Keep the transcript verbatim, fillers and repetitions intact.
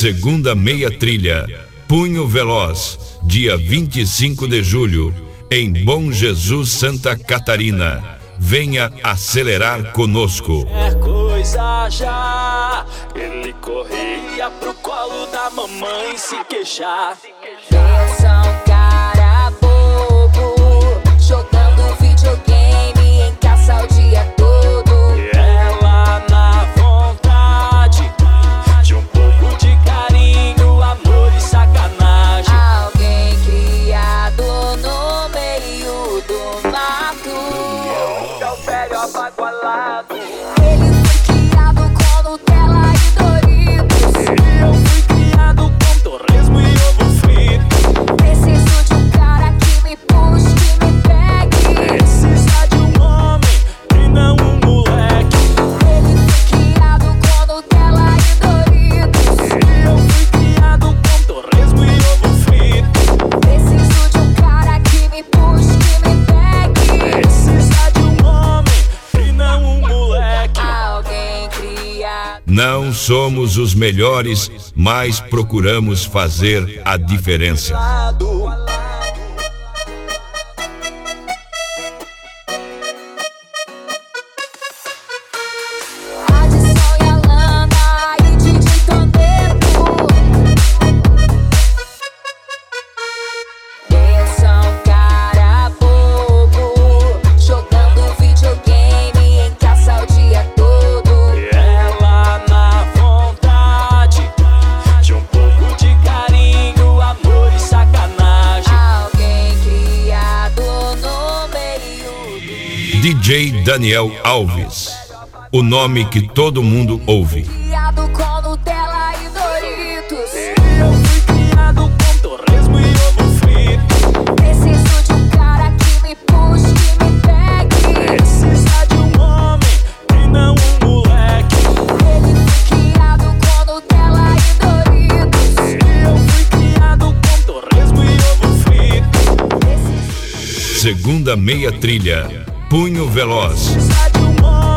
Segunda meia trilha, Punho Veloz, dia vinte e cinco de julho, em Bom Jesus, Santa Catarina. Venha acelerar conosco. É coisa já, ele corria pro colo da mamãe se queixar. Pensa um cara bobo, jogando videogame em casa o dia todo. E ela na vontade de um pouco de carinho, amor e sacanagem. Alguém criado no meio do mato, É o velho abagualado. ele foi criado com Nutella e Doritos. Eu fui criado com torresmo e ovo frito. Preciso de um cara que me puxe, que me pegue. Precisa de um homem e não um moleque. Ele foi criado com Nutella e Doritos. Eu fui criado com torresmo e ovo frito. Preciso de um cara que me puxe, que me pegue. Precisa de um homem e não um moleque. Alguém criado. Não somos os melhores, mas procuramos fazer a diferença. Lado. Adson e Alana e D J Toneto. Pensa um cara bobo, jogando videogame em casa o dia todo. E ela na vontade de um pouco de carinho, amor e sacanagem. Alguém criado no meio do D J Daniel Alves, o nome que todo mundo ouve. criado com Nutella e Doritos. Eu fui criado com torresmo e ovo frito. Preciso de um cara que me puxe, que me pegue. Precisa de um homem e não um moleque. Ele foi criado com Nutella e Doritos. Eu fui criado com torresmo e ovo frito. Segunda meia trilha, Punho Veloz, Precisa de um homem